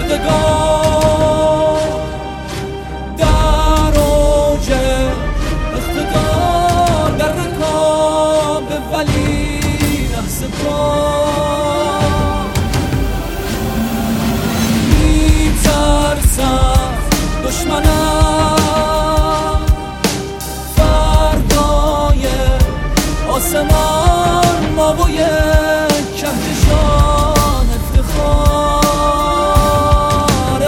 خواندگان در اوج اقتدار، در رکاب ولی نحس پا میترسم دشمنم فردای آسمان ما و یک کهکشان افتخار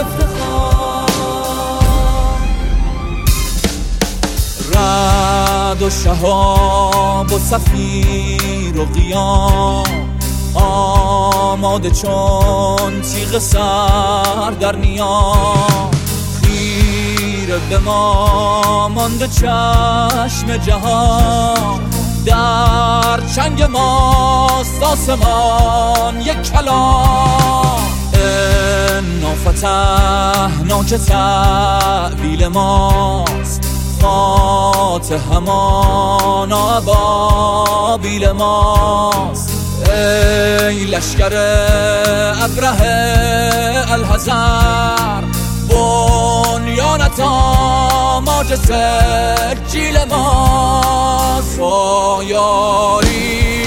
رعد و شهاب و صفیر و قیام آماده چون تیغ سر در نیام، خیره به ما مانده چشم جهان، در چنگ ماست آسمان یک کلام. انا فتحنا که تعبیل ماست، فاتح همان ابابیل ماست. ای لشکر ابره الحذر، بنیانت آماج سجیل ماست. با یاری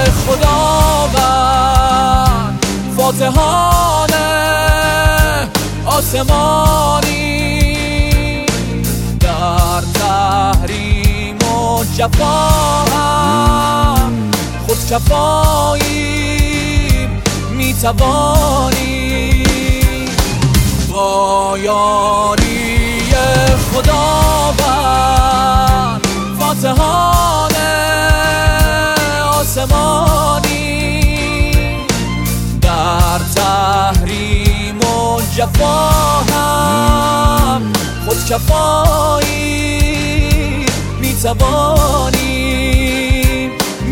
خداوند فاتحان آسمانی، در تحریم و جفا هم خود کفاییم میتوانیم. با یاری خداوند فاتحان آسمانی، در تحریم و جفا هم خود کفاییم میتوانیم.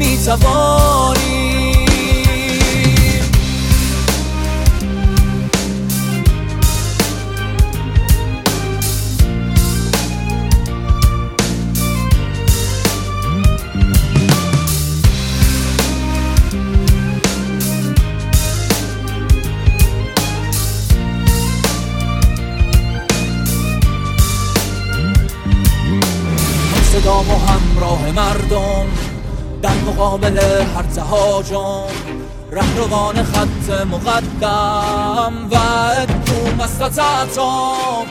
صدام و همراه مردم در مقابل هر تهاجم، رهروان خط مقدم و ادو مستطعتم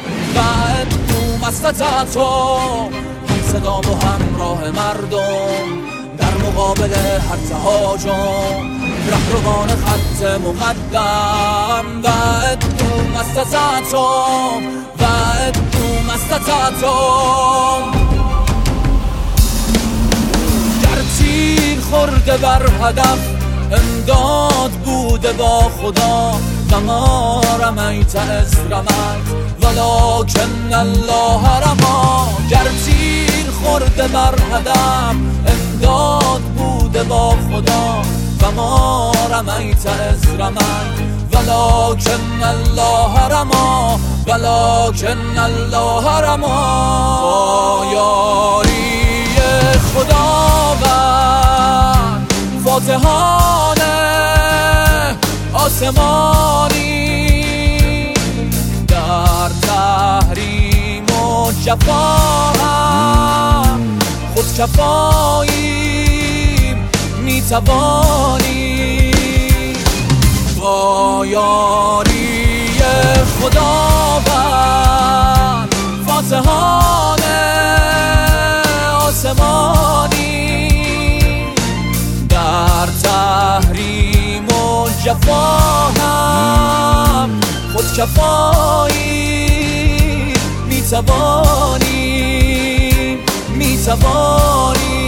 هم صدام و همراه مردم در مقابل هر تهاجم، رهروان خط مقدم و ادو مستطعتم. تیر خورده بر هدف امداد بوده با خدا، و ما رمیت از رمت ولکن الله رما. گر تیر خورده بر هدف امداد بوده با خدا، و ما رمیت از رمت ولکن الله رما. با یاری خداوند فاتحان آسمانی، در تحریم و جفا هم خود کفاییم میتوانیم. با یاری خداوند فاتحان آسمانی، در تحریم و جفا هم خود کفاییم میتوانیم.